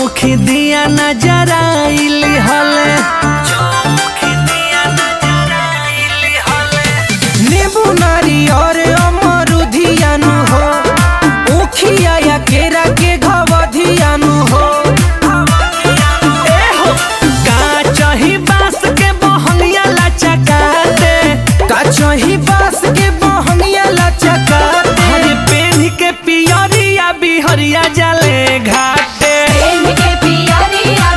चौमुखी दिया नजर आइली हले, नींबू नारियर अमरुधियानु हो, उखिया या केरा के घवधियानु हो। काचही बांस के बहंगिया लचकाते, काचही बांस के बहंगिया लचकाते। हरे पेन के पियरिया बिहरिया जाले घाटे, पेन के पियरिया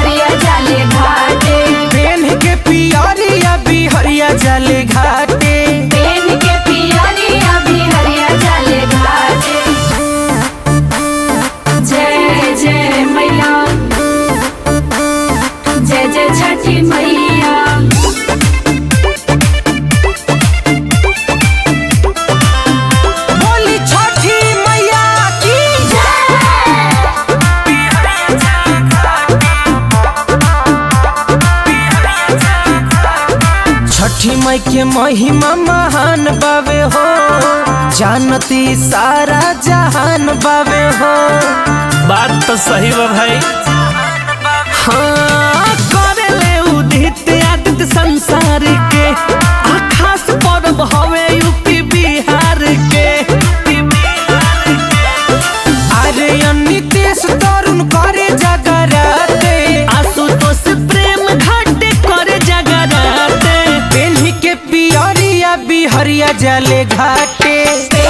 बिहरिया जाले घाटे। जय जय मैया, जय जय छठी मैया। बोली छठी मैया की छठी माई के महिमा महान बावे हो, जानती सारा जहान बावे हो। बात तो सही बा भाई। हाँ करेले उदित आदित्य संसार के, आ खास पर्व हवे यूपी बिहार के। अरे नीतीश तरुण करे जगराते, आशुतोष प्रेम घाटे करे जगराते, पेन्ही के पियरिया बिहरिया जाले घाटे।